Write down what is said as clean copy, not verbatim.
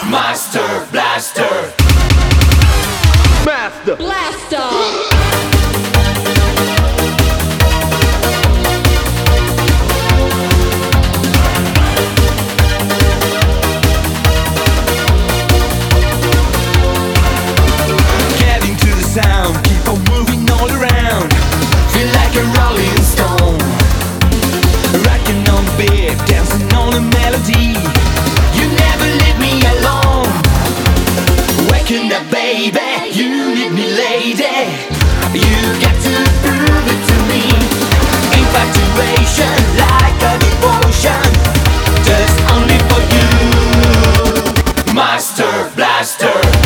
Master Blaster. Master Blaster. Sound, keep on moving all around. Feel like a rolling stone, rocking on the beat, dancing on the melody. You never leave me alone. Waking up, baby, you need me, lady. You got to prove it to me. Infatuation like a devotion, just only for you. Master Blaster.